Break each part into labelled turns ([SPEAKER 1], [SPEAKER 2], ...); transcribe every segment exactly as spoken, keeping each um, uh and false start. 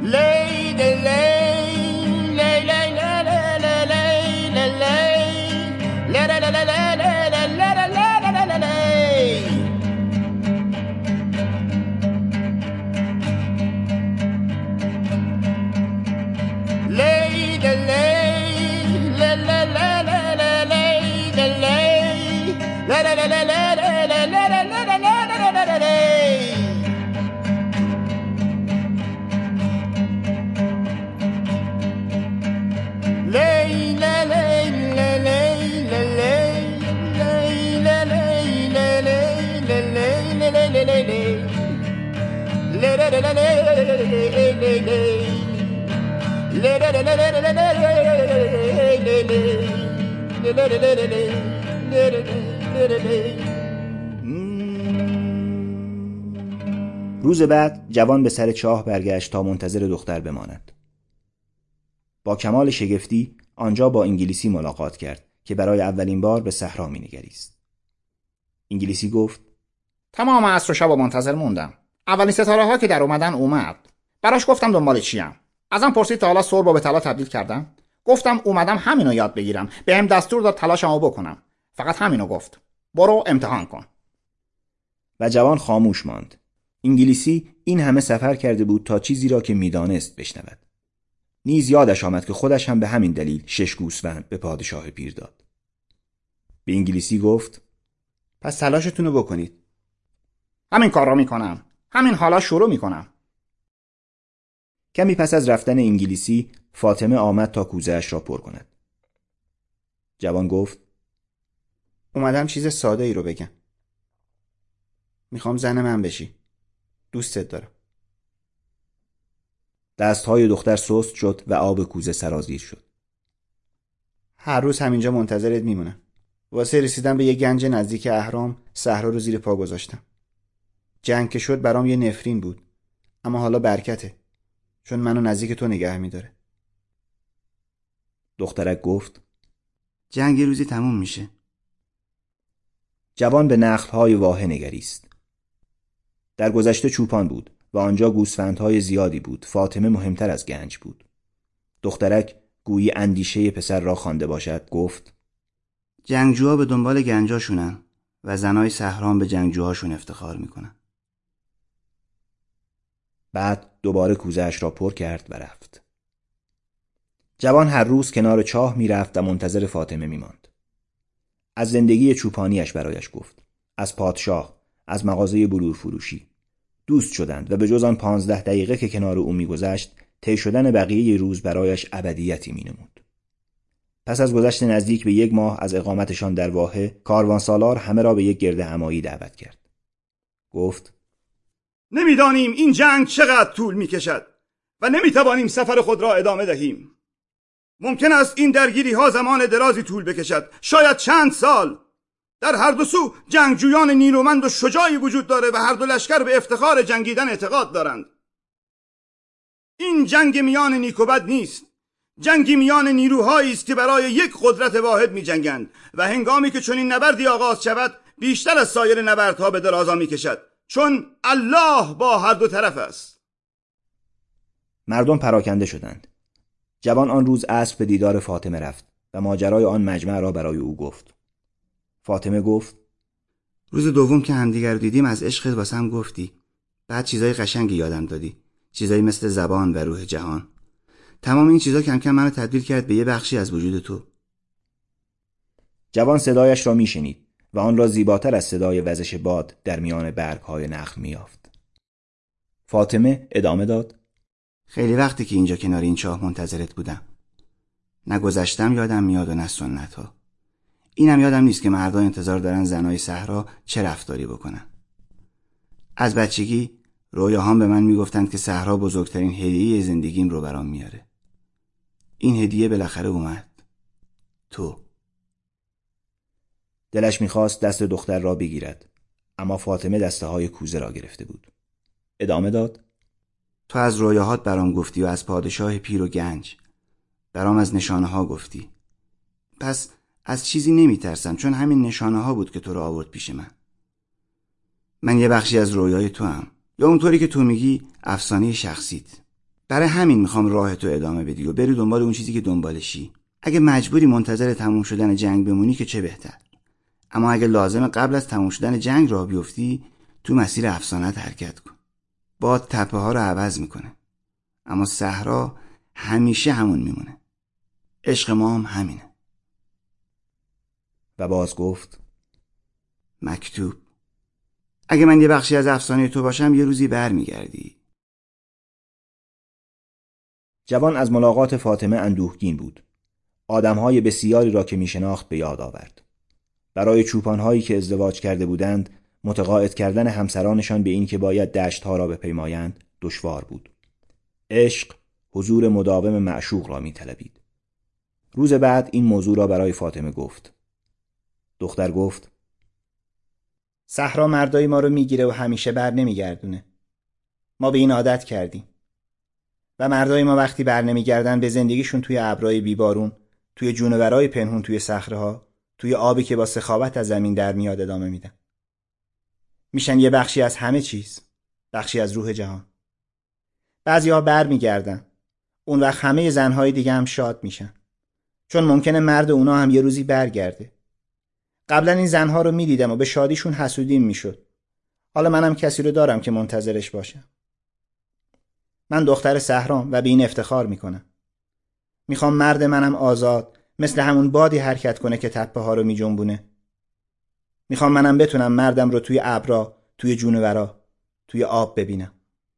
[SPEAKER 1] روز بعد جوان به سر چاه برگشت تا منتظر دختر بماند. با کمال شگفتی آنجا با انگلیسی ملاقات کرد که برای اولین بار به صحرا می‌نگریست. انگلیسی گفت:
[SPEAKER 2] تمام عصر و شب و منتظر موندم. اولین ستاره ها که در اومدن اومد. براش گفتم دنبال چیم. ازم پرسید تا حالا سرب به طلا تبدیل کردم. گفتم اومدم همینو یاد بگیرم. بهم دستور داد تلاشمو بکنم. فقط همینو گفت. برو امتحان کن.
[SPEAKER 1] و جوان خاموش ماند. انگلیسی این همه سفر کرده بود تا چیزی را که میدانست بشنود. نیز یادش آمد که خودش هم به همین دلیل شش گوسفند به پادشاه پیر داد. به انگلیسی گفت:
[SPEAKER 3] پس تلاشتون رو بکنید.
[SPEAKER 2] همین کار را میکنم. همین حالا شروع میکنم.
[SPEAKER 1] کمی پس از رفتن انگلیسی فاطمه آمد تا کوزه اش را پر کند. جوان گفت:
[SPEAKER 3] اومدم چیز ساده ای رو بگم. میخوام زن من بشی. دوستت دارم.
[SPEAKER 1] دستهای دختر سست شد و آب کوزه سرازیر شد.
[SPEAKER 3] هر روز همینجا منتظرت میمونم. واسه رسیدن به یه گنج نزدیک اهرام صحرا رو زیر پا گذاشتم. جنگ که شد برام یه نفرین بود، اما حالا برکته، چون منو نزدیک تو نگه میداره.
[SPEAKER 1] دخترک گفت:
[SPEAKER 3] جنگ یه روزی تموم میشه.
[SPEAKER 1] جوان به نخل‌های واحه نگریست. در گذشته چوپان بود و آنجا گوسفندهای زیادی بود. فاطمه مهمتر از گنج بود. دخترک گویی اندیشه پسر را خوانده باشد گفت:
[SPEAKER 3] جنگجوها به دنبال گنجاشونن و زنای صحرا به جنگجوهاشون افتخار میکنن.
[SPEAKER 1] بعد دوباره کوزه‌اش را پر کرد و رفت. جوان هر روز کنار چاه میرفت و منتظر فاطمه میماند. از زندگی چوپانیش برایش گفت. از پادشاه، از مغازه بلور فروشی. دوست شدند و به جز آن پانزده دقیقه که کنار او میگذشت، طی شدن بقیه روز برایش ابدیتی مینمود. پس از گذشت نزدیک به یک ماه از اقامتشان در واحه، کاروانسالار همه را به یک گرد همایی دعوت کرد. گفت:
[SPEAKER 4] نمیدانیم این جنگ چقدر طول میکشد و نمیتوانیم سفر خود را ادامه دهیم. ممکن است این درگیری ها زمان درازی طول بکشد، شاید چند سال. در هر دو سو جنگجویان نیرومند و شجاعی وجود داره و هر دو لشکر به افتخار جنگیدن اعتقاد دارند. این جنگ میان نیک و بد نیست. جنگی میان نیروهایی است که برای یک قدرت واحد می جنگند و هنگامی که چنین نبردی آغاز شود بیشتر از سایر نبردها به درازا می کشد، چون الله با هر دو طرف است.
[SPEAKER 1] مردم پراکنده شدند. جوان آن روز عصر به دیدار فاطمه رفت و ماجرای آن مجمع را برای او گفت. فاطمه گفت:
[SPEAKER 3] روز دوم که همدیگر دیدیم از عشقت واسم گفتی. بعد چیزای قشنگی یادم دادی. چیزایی مثل زبان و روح جهان. تمام این چیزا کم کم منو تبدیل کرد به یه بخشی از وجود تو.
[SPEAKER 1] جوان صدایش را میشنید و آن را زیباتر از صدای وزش باد در میان برگ‌های نخل می‌یافت. فاطمه ادامه داد:
[SPEAKER 3] خیلی وقتی که اینجا کنار این چاه منتظرت بودم. نه گذشتم یادم میاد و نه سنت‌ها. اینم یادم نیست که مردا انتظار دارن زنای صحرا چه رفتاری بکنن. از بچگی رویاهام به من میگفتند که صحرا بزرگترین هدیه زندگیم رو برام میاره. این هدیه بالاخره اومد. تو.
[SPEAKER 1] دلش میخواست دست دختر را بگیرد، اما فاطمه دسته های کوزه را گرفته بود. ادامه داد:
[SPEAKER 3] تو از رویاهات برام گفتی و از پادشاه پیر و گنج. برام از نشانه ها گفتی. پس از چیزی نمیترسم، چون همین نشانه ها بود که تو رو آورد پیش من. من یه بخشی از رویای تو هم، یا اونطوری که تو میگی افسانه شخصیت. برای همین میخوام راه تو ادامه بدی و بری دنبال اون چیزی که دنبالشی. اگه مجبوری منتظر تموم شدن جنگ بمونی که چه بهتر، اما اگه لازمه قبل از تموم شدن جنگ راه بیفتی، تو مسیر افسانه‌ات حرکت کن. باد تپه ها رو عوض میکنه، اما صحرا همیشه همون میمونه. عشق ما هم همینه.
[SPEAKER 1] و باز گفت
[SPEAKER 3] مکتوب. اگه من یه بخشی از افسانه تو باشم یه روزی برمیگردی.
[SPEAKER 1] جوان از ملاقات فاطمه اندوهگین بود. آدمهای بسیاری را که میشناخت به یاد آورد. برای چوپانهایی که ازدواج کرده بودند، متقاعد کردن همسرانشان به این که باید دشتها را بپیمایند دشوار بود. عشق حضور مداوم معشوق را میطلبید. روز بعد این موضوع را برای فاطمه گفت. دختر گفت
[SPEAKER 2] صحرا مردای ما رو میگیره و همیشه بر نمیگردونه. ما به این عادت کردیم. و مردای ما وقتی بر نمیگردن به زندگیشون توی ابرای بیبارون، توی جونورای پنهون توی صخره‌ها، توی آبی که با سخاوت از زمین در میاد ادامه میدن. میشن یه بخشی از همه چیز، بخشی از روح جهان. بعضی‌ها بر میگردن. اون وقت همه زنهای دیگه هم شاد میشن. چون ممکنه مرد اونا هم یه روزی برگرده. قبلا این زنها رو میدیدم و به شادیشون حسودیم میشد. حالا منم کسی رو دارم که منتظرش باشم. من دختر صحرام و به این افتخار میکنم. میخوام مرد منم آزاد مثل همون بادی حرکت کنه که تپه ها رو میجنبونه. میخوام منم بتونم مردم رو توی ابرا، توی جونورا، توی آب ببینم.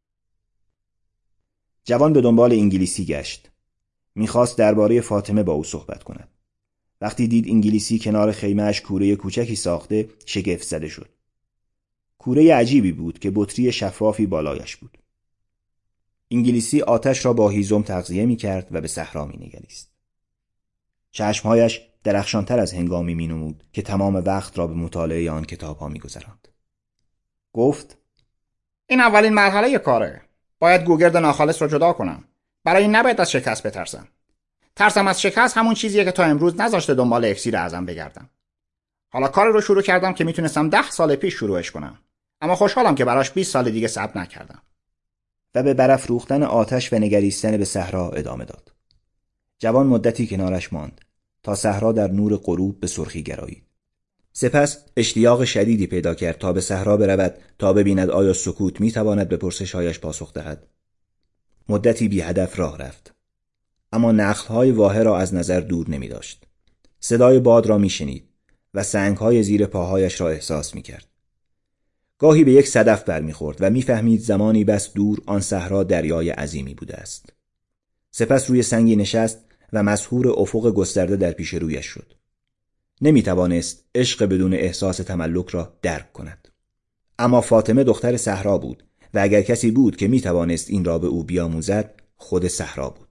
[SPEAKER 1] جوان به دنبال انگلیسی گشت. میخواست درباره فاطمه با او صحبت کند. وقتی دید انگلیسی کنار خیمه‌اش کوره کوچکی ساخته، شگفت زده شد. کوره عجیبی بود که بطری شفافی بالایش بود. انگلیسی آتش را با هیزم تغذیه می‌کرد و به صحرا می‌نگریست. چشمهایش درخشانتر از هنگامی می‌نمود که تمام وقت را به مطالعه آن کتاب‌ها می‌گذراند. گفت:
[SPEAKER 2] این اولین مرحله کاره. باید گوگرد ناخالص رو جدا کنم. برای این نباید از شکست بترسم. ترسم از شکست همون چیزیه که تا امروز نذاشته دنبال اکسیر اعظم بگردم. حالا کار رو شروع کردم که میتونستم ده سال پیش شروعش کنم. اما خوشحالم که براش بیست سال دیگه صبر نکردم.
[SPEAKER 1] و به برافروختن آتش و نگریستن به صحرا ادامه داد. جوان مدتی کنارش ماند تا صحرا در نور غروب به سرخی گرایید. سپس اشتیاق شدیدی پیدا کرد تا به صحرا برود تا ببیند آیا سکوت میتواند به پرسش‌هایش پاسخ دهد. مدتی بی هدف راه رفت، اما نخل‌های واهه را از نظر دور نمی داشت. صدای باد را می شنید و سنگ‌های زیر پاهایش را احساس می کرد. گاهی به یک صدف برمیخورد و میفهمید زمانی بس دور آن صحرا دریای عظیمی بوده است. سپس روی سنگی نشست و مسحور افق گسترده در پیش رویش شد. نمیتوانست عشق بدون احساس تملک را درک کند. اما فاطمه دختر صحرا بود و اگر کسی بود که میتوانست این را به او بیاموزد، خود صحرا بود.